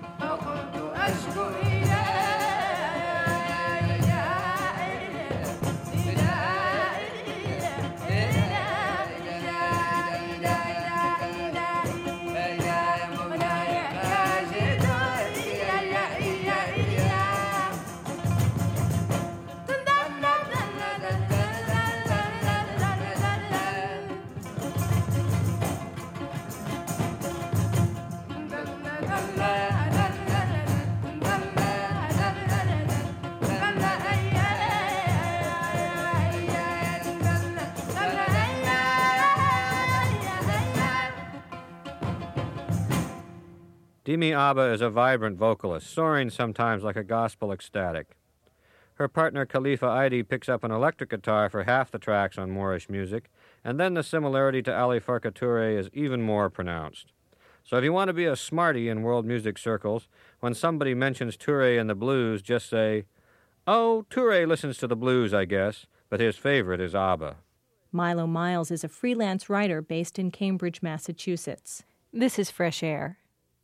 Dimi Abba is a vibrant vocalist, soaring sometimes like a gospel ecstatic. Her partner Khalifa Aidi picks up an electric guitar for half the tracks on Moorish Music, and then the similarity to Ali Farka Touré is even more pronounced. So if you want to be a smarty in world music circles, when somebody mentions Touré and the blues, just say, "Oh, Touré listens to the blues, I guess, but his favorite is Abba." Milo Miles is a freelance writer based in Cambridge, Massachusetts. This is Fresh Air.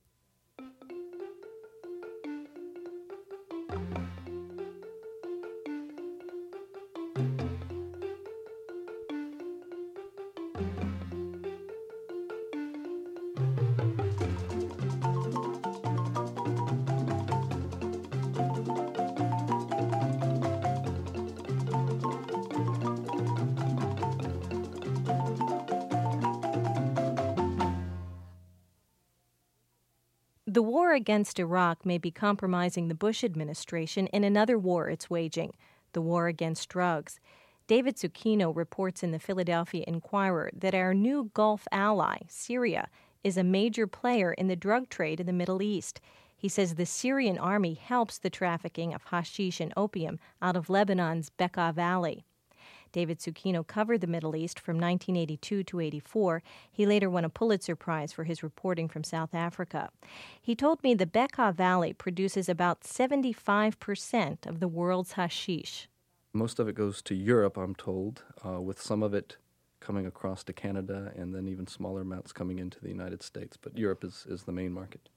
The war against Iraq may be compromising the Bush administration in another war it's waging, the war against drugs. David Zucchino reports in the Philadelphia Inquirer that our new Gulf ally, Syria, is a major player in the drug trade in the Middle East. He says the Syrian army helps the trafficking of hashish and opium out of Lebanon's Bekaa Valley. David Zucchino covered the Middle East from nineteen eighty-two to eighty-four. He later won a Pulitzer Prize for his reporting from South Africa. He told me the Bekaa Valley produces about seventy-five percent of the world's hashish. Most of it goes to Europe, I'm told, uh, with some of it coming across to Canada and then even smaller amounts coming into the United States. But Europe is, is the main market.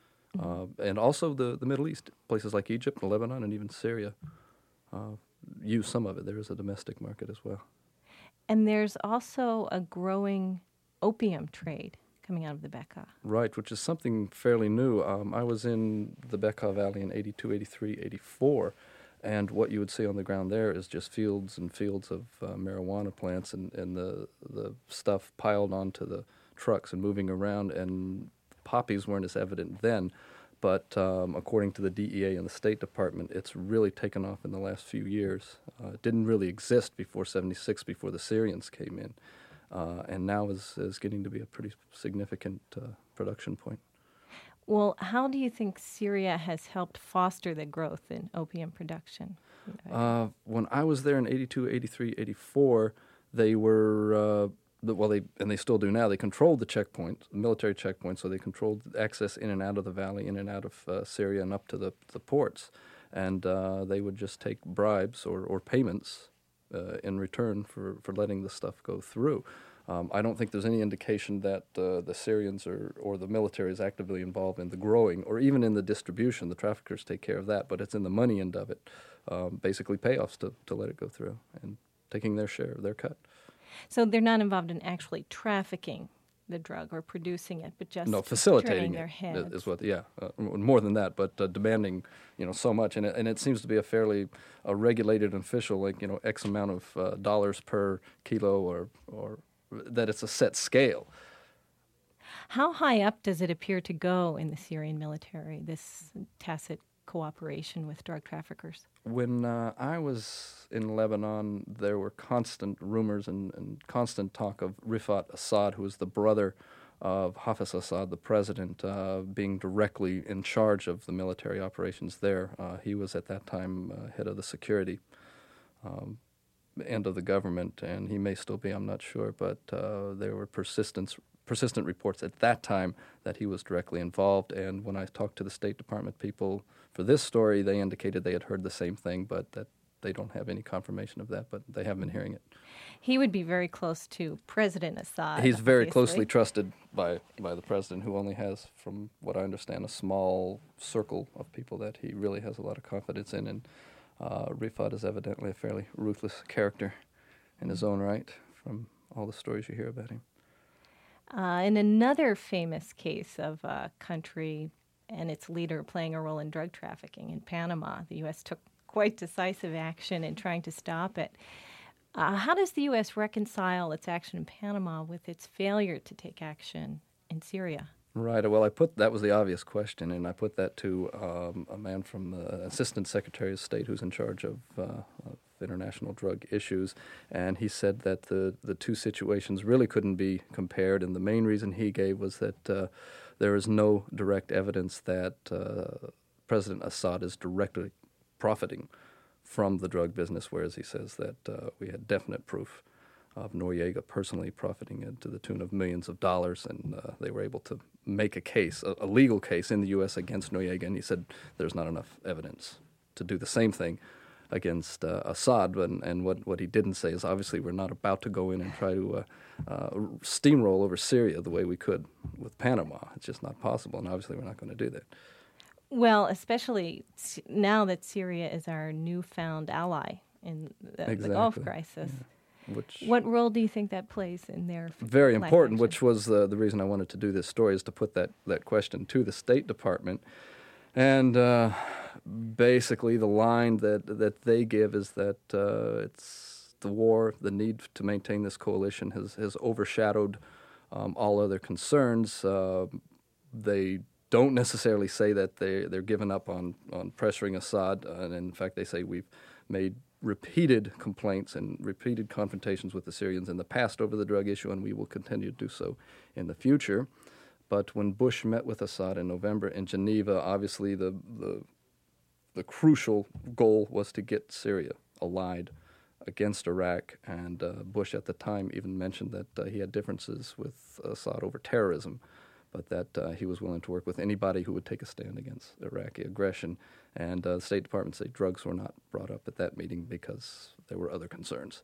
Uh, and also the, the Middle East, places like Egypt and Lebanon and even Syria. Uh, use some of it. There is a domestic market as well. And there's also a growing opium trade coming out of the Bekaa. Right, which is something fairly new. Um, I was in the Bekaa Valley in eighty-two, eighty-three, eighty-four, and what you would see on the ground there is just fields and fields of uh, marijuana plants and, and the, the stuff piled onto the trucks and moving around, and poppies weren't as evident then. But um, according to the D E A and the State Department, it's really taken off in the last few years. Uh, it didn't really exist before seventy-six, before the Syrians came in, uh, and now is, is getting to be a pretty significant uh, production point. Well, how do you think Syria has helped foster the growth in opium production? Uh, when I was there in eighty-two, eighty-three, eighty-four, they were... Uh, Well, they and they still do now. They controlled the checkpoint, the military checkpoint, so they controlled access in and out of the valley, in and out of uh, Syria, and up to the the ports. And uh, they would just take bribes or, or payments uh, in return for, for letting the stuff go through. Um, I don't think there's any indication that uh, the Syrians or, or the military is actively involved in the growing or even in the distribution. The traffickers take care of that, but it's in the money end of it, um, basically payoffs to, to let it go through and taking their share, their cut. So they're not involved in actually trafficking the drug or producing it, but just no facilitating turning it their heads. is what, yeah, uh, more than that, but uh, demanding, you know, so much, and it, and it seems to be a fairly uh, regulated and official, like you know, X amount of uh, dollars per kilo, or or that it's a set scale. How high up does it appear to go in the Syrian military? This tacit cooperation with drug traffickers? When uh, I was in Lebanon, there were constant rumors and, and constant talk of Rifat Assad, who was the brother of Hafez Assad, the president, uh, being directly in charge of the military operations there. Uh, he was at that time uh, head of the security. Um, end of the government, and he may still be, I'm not sure, but uh, there were persistent, persistent reports at that time that he was directly involved. And when I talked to the State Department people for this story, they indicated they had heard the same thing, but that they don't have any confirmation of that, but they have been hearing it. He would be very close to President Assad. He's very obviously. closely trusted by, by the president, who only has, from what I understand, a small circle of people that he really has a lot of confidence in. And uh, Rifat is evidently a fairly ruthless character in his own right, from all the stories you hear about him. Uh, in another famous case of a country and its leader playing a role in drug trafficking in Panama, the U S took quite decisive action in trying to stop it. Uh, how does the U S reconcile its action in Panama with its failure to take action in Syria? Right. Well, I put that was the obvious question, and I put that to um, a man from the Assistant Secretary of State who's in charge of, uh, of international drug issues, and he said that the the two situations really couldn't be compared, and the main reason he gave was that uh, there is no direct evidence that uh, President Assad is directly profiting from the drug business, whereas he says that uh, we had definite proof of Noriega personally profiting to the tune of millions of dollars, and uh, they were able to make a case, a, a legal case in the U S against Noriega, and he said there's not enough evidence to do the same thing against uh, Assad. And, and what, what he didn't say is obviously we're not about to go in and try to uh, uh, steamroll over Syria the way we could with Panama. It's just not possible, and obviously we're not going to do that. Well, especially now that Syria is our newfound ally in the, exactly. the Gulf crisis. Yeah. Which what role do you think that plays in their very important, action? Which was uh, the reason I wanted to do this story, is to put that, that question to the State Department. And uh, basically the line that, that they give is that uh, it's the war, the need to maintain this coalition has, has overshadowed um, all other concerns. Uh, they don't necessarily say that they, they're giving up on, on pressuring Assad. Uh, and in fact, they say we've made repeated complaints and repeated confrontations with the Syrians in the past over the drug issue, and we will continue to do so in the future. But when Bush met with Assad in November in Geneva, obviously the the, the crucial goal was to get Syria allied against Iraq, and uh, Bush at the time even mentioned that uh, he had differences with Assad over terrorism, but that uh, he was willing to work with anybody who would take a stand against Iraqi aggression. And uh, the State Department said drugs were not brought up at that meeting because there were other concerns.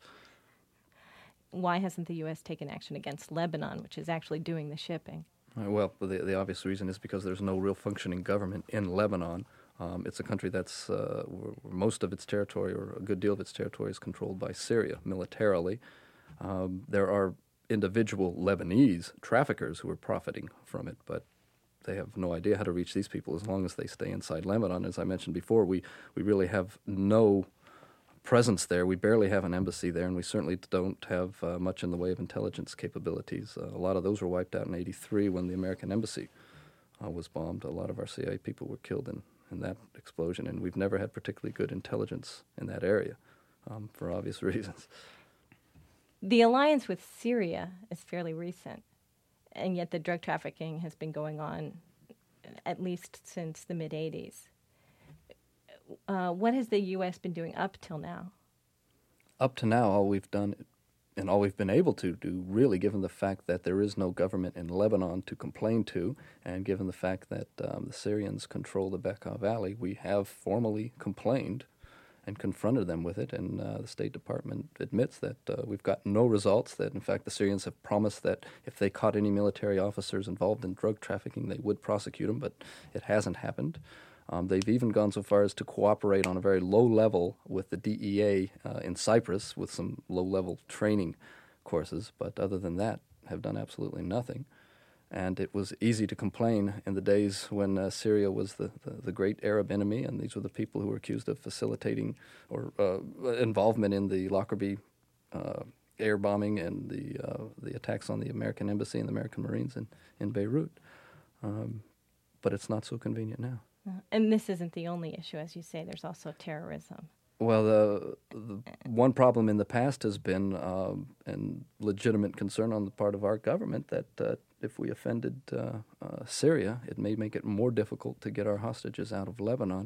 Why hasn't the U S taken action against Lebanon, which is actually doing the shipping? Uh, well, the, the obvious reason is because there's no real functioning government in Lebanon. Um, it's a country that's uh, where, where most of its territory, or a good deal of its territory, is controlled by Syria militarily. Um, there are individual Lebanese traffickers who are profiting from it, but they have no idea how to reach these people as long as they stay inside Lebanon. As I mentioned before, we, we really have no presence there. We barely have an embassy there, and we certainly don't have uh, much in the way of intelligence capabilities. Uh, a lot of those were wiped out in eighty-three when the American embassy uh, was bombed. A lot of our C I A people were killed in, in that explosion, and we've never had particularly good intelligence in that area um, for obvious reasons. The alliance with Syria is fairly recent, and yet the drug trafficking has been going on at least since the mid-eighties. Uh, what has the U S been doing up till now? Up to now, all we've done and all we've been able to do, really, given the fact that there is no government in Lebanon to complain to, and given the fact that um, the Syrians control the Bekaa Valley, we have formally complained and confronted them with it, and uh, the State Department admits that uh, we've got no results, that in fact the Syrians have promised that if they caught any military officers involved in drug trafficking, they would prosecute them, but it hasn't happened. Um, they've even gone so far as to cooperate on a very low level with the D E A uh, in Cyprus with some low-level training courses, but other than that, have done absolutely nothing. And it was easy to complain in the days when uh, Syria was the, the, the great Arab enemy, and these were the people who were accused of facilitating or uh, involvement in the Lockerbie uh, air bombing and the uh, the attacks on the American embassy and the American Marines in, in Beirut. Um, but it's not so convenient now. And this isn't the only issue, as you say. There's also terrorism. Well, the, the one problem in the past has been um, an legitimate concern on the part of our government that uh, if we offended uh, uh, Syria, it may make it more difficult to get our hostages out of Lebanon.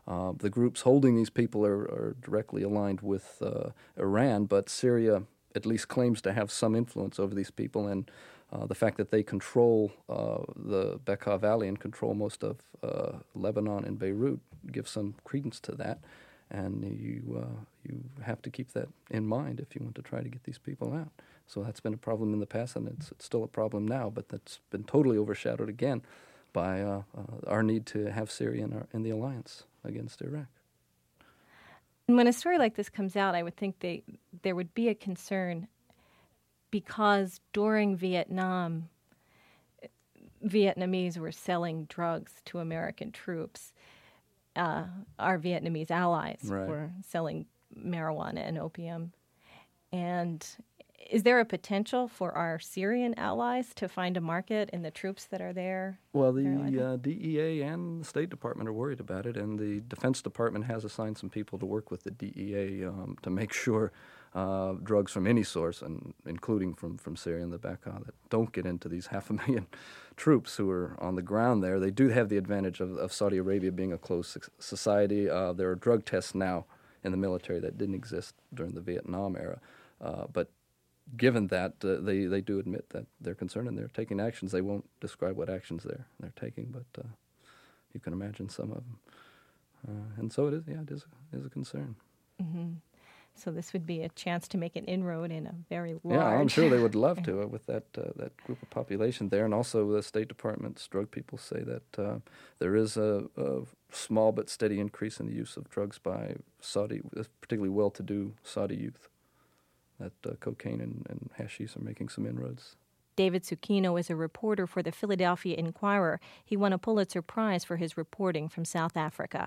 Uh, the groups holding these people are, are directly aligned with uh, Iran, but Syria at least claims to have some influence over these people, and uh, the fact that they control uh, the Bekaa Valley and control most of uh, Lebanon and Beirut gives some credence to that, and you uh, you have to keep that in mind if you want to try to get these people out. So that's been a problem in the past, and it's, it's still a problem now, but that's been totally overshadowed again by uh, uh, our need to have Syria in, our, in the alliance against Iraq. And when a story like this comes out, I would think they, there would be a concern because during Vietnam, Vietnamese were selling drugs to American troops. Uh, our Vietnamese allies right. were selling marijuana and opium. And is there a potential for our Syrian allies to find a market in the troops that are there? Well, the uh, D E A and the State Department are worried about it, and the Defense Department has assigned some people to work with the D E A um, to make sure uh, drugs from any source, and including from, from Syria and the Bekaa, that don't get into these half a million troops who are on the ground there. They do have the advantage of, of Saudi Arabia being a closed society. Uh, there are drug tests now in the military that didn't exist during the Vietnam era, uh, but given that, uh, they, they do admit that they're concerned and they're taking actions. They won't describe what actions they're they're taking, but uh, you can imagine some of them. Uh, and so it is, yeah, it is, it is a concern. Mm-hmm. So this would be a chance to make an inroad in a very large... Yeah, I'm sure they would love to uh, with that uh, that group of population there. And also the State Department's drug people say that uh, there is a, a small but steady increase in the use of drugs by Saudi, particularly well-to-do Saudi youth. That uh, cocaine and, and hashish are making some inroads. David Zucchino is a reporter for the Philadelphia Inquirer. He won a Pulitzer Prize for his reporting from South Africa.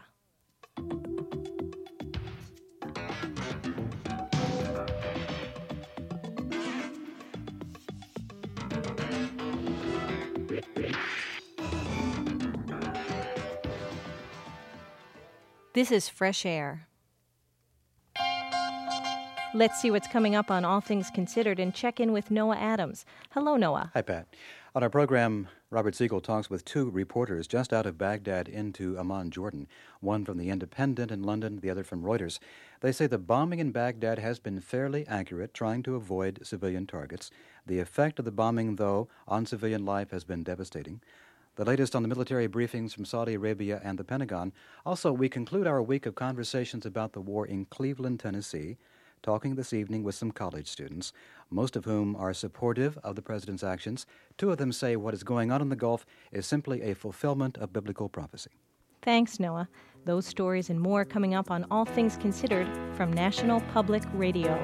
This is Fresh Air. Let's see what's coming up on All Things Considered and check in with Noah Adams. Hello, Noah. Hi, Pat. On our program, Robert Siegel talks with two reporters just out of Baghdad into Amman, Jordan, one from The Independent in London, the other from Reuters. They say the bombing in Baghdad has been fairly accurate, trying to avoid civilian targets. The effect of the bombing, though, on civilian life has been devastating. The latest on the military briefings from Saudi Arabia and the Pentagon. Also, we conclude our week of conversations about the war in Cleveland, Tennessee, talking this evening with some college students, most of whom are supportive of the president's actions. Two of them say what is going on in the Gulf is simply a fulfillment of biblical prophecy. Thanks, Noah. Those stories and more coming up on All Things Considered from National Public Radio.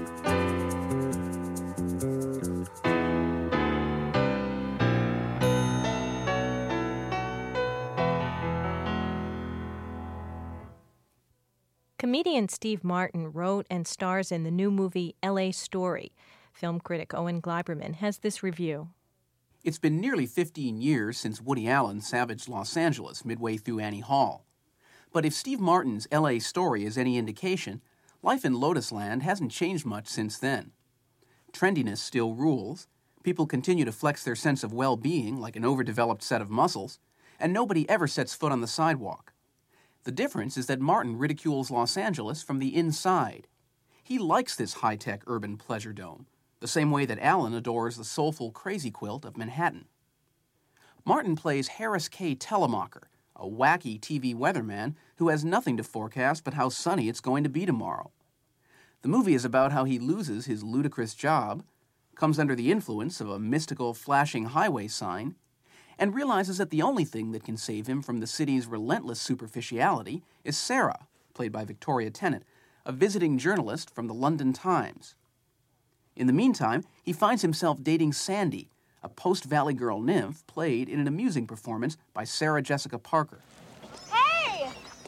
Comedian Steve Martin wrote and stars in the new movie L A Story. Film critic Owen Gleiberman has this review. It's been nearly fifteen years since Woody Allen savaged Los Angeles midway through Annie Hall. But if Steve Martin's L A Story is any indication, life in Lotus Land hasn't changed much since then. Trendiness still rules, people continue to flex their sense of well-being like an overdeveloped set of muscles, and nobody ever sets foot on the sidewalk. The difference is that Martin ridicules Los Angeles from the inside. He likes this high-tech urban pleasure dome, the same way that Allen adores the soulful crazy quilt of Manhattan. Martin plays Harris K. Telemacher, a wacky T V weatherman who has nothing to forecast but how sunny it's going to be tomorrow. The movie is about how he loses his ludicrous job, comes under the influence of a mystical flashing highway sign, and realizes that the only thing that can save him from the city's relentless superficiality is Sarah, played by Victoria Tennant, a visiting journalist from the London Times. In the meantime, he finds himself dating Sandy, a post-Valley Girl nymph played in an amusing performance by Sarah Jessica Parker. Hey!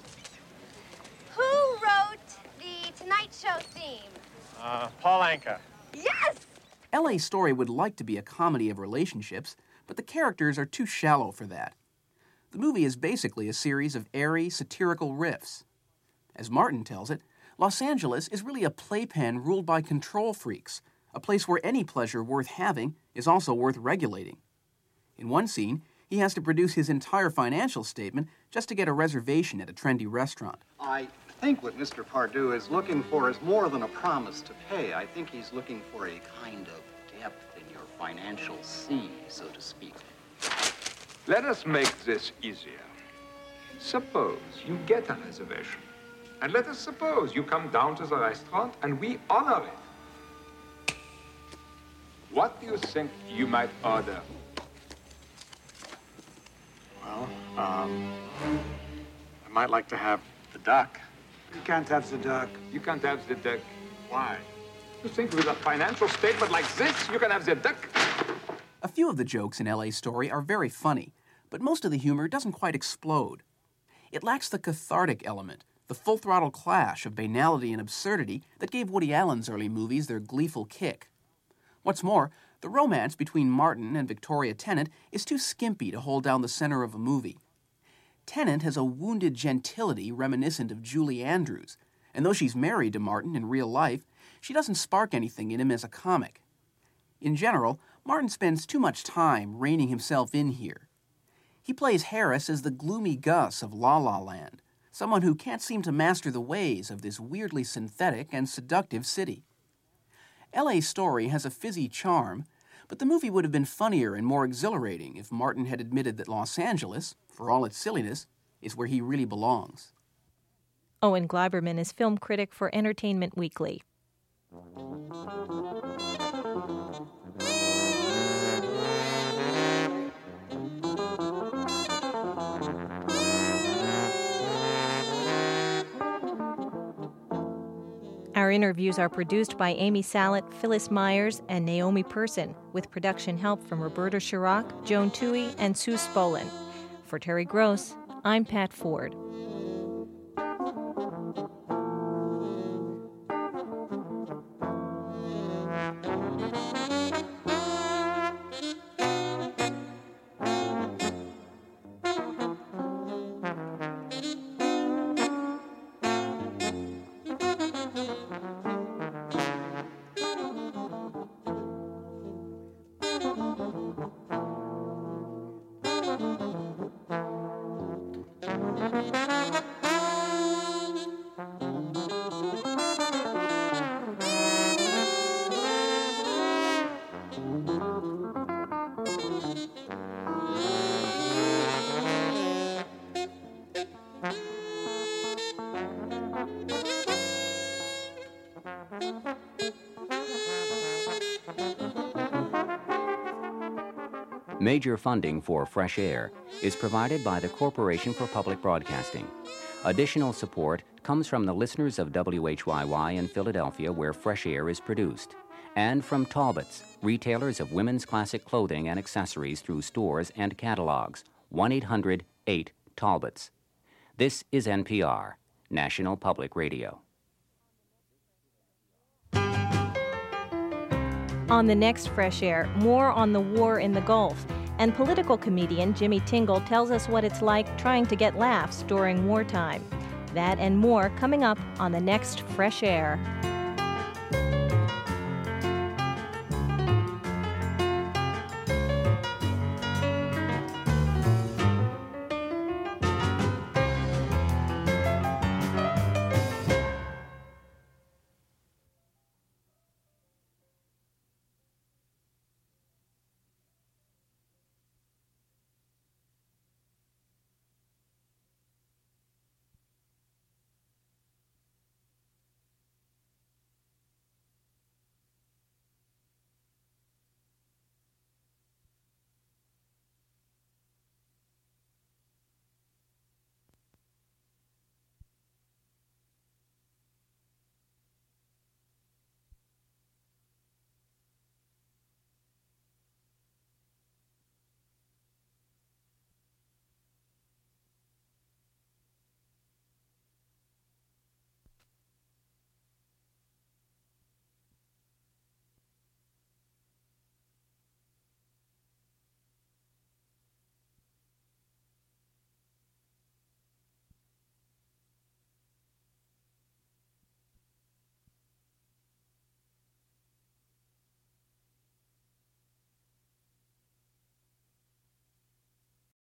Who wrote the Tonight Show theme? Uh, Paul Anka. Yes! L A Story would like to be a comedy of relationships, but the characters are too shallow for that. The movie is basically a series of airy, satirical riffs. As Martin tells it, Los Angeles is really a playpen ruled by control freaks, a place where any pleasure worth having is also worth regulating. In one scene, he He has to produce his entire financial statement just to get a reservation at a trendy restaurant. I think what Mister Pardue is looking for is more than a promise to pay. I think he's looking for a kind of depth in your financial sea, so to speak. Let us make this easier. Suppose you get a reservation. And let us suppose you come down to the restaurant and we honor it. What do you think you might order? Well, um, I might like to have the duck. You can't have the duck. You can't have the duck. Why? You think with a financial statement like this, you can have the duck? A few of the jokes in L A Story are very funny, but most of the humor doesn't quite explode. It lacks the cathartic element, the full-throttle clash of banality and absurdity that gave Woody Allen's early movies their gleeful kick. What's more, the romance between Martin and Victoria Tennant is too skimpy to hold down the center of a movie. Tennant has a wounded gentility reminiscent of Julie Andrews, and though she's married to Martin in real life, she doesn't spark anything in him as a comic. In general, Martin spends too much time reining himself in here. He plays Harris as the gloomy Gus of La La Land, someone who can't seem to master the ways of this weirdly synthetic and seductive city. L A Story has a fizzy charm, but the movie would have been funnier and more exhilarating if Martin had admitted that Los Angeles, for all its silliness, is where he really belongs. Owen Gleiberman is film critic for Entertainment Weekly. Our interviews are produced by Amy Salet, Phyllis Myers, and Naomi Person, with production help from Roberta Chirac, Joan Toohey, and Sue Spolin. For Terry Gross, I'm Pat Ford. Major funding for Fresh Air is provided by the Corporation for Public Broadcasting. Additional support comes from the listeners of W H Y Y in Philadelphia, where Fresh Air is produced, and from Talbots, retailers of women's classic clothing and accessories through stores and catalogs. one eight hundred eight Talbots. This is N P R, National Public Radio. On the next Fresh Air, more on the war in the Gulf. And political comedian Jimmy Tingle tells us what it's like trying to get laughs during wartime. That and more coming up on the next Fresh Air.